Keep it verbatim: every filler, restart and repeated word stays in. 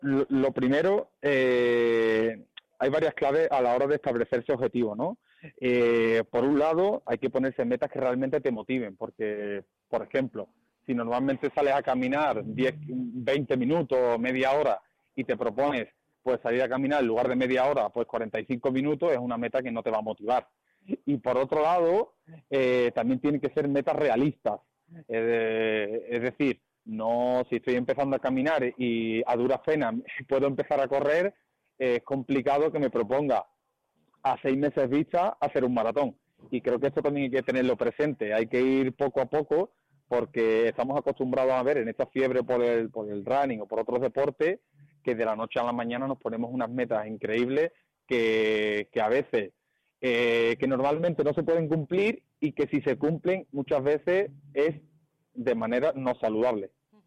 lo, lo primero, eh, hay varias claves a la hora de establecerse objetivos, ¿no? Eh, por un lado, hay que ponerse metas que realmente te motiven, porque, por ejemplo, si normalmente sales a caminar diez, veinte minutos, media hora, y te propones pues salir a caminar en lugar de media hora, pues cuarenta y cinco minutos, es una meta que no te va a motivar. Y por otro lado, eh, también tienen que ser metas realistas. Eh, es decir, no, si estoy empezando a caminar y a duras penas puedo empezar a correr, eh, es complicado que me proponga a seis meses vista hacer un maratón. Y creo que esto también hay que tenerlo presente. Hay que ir poco a poco porque estamos acostumbrados a ver en esta fiebre por el, por el running o por otros deportes que de la noche a la mañana nos ponemos unas metas increíbles que, que a veces, eh, que normalmente no se pueden cumplir y que si se cumplen muchas veces es de manera no saludable.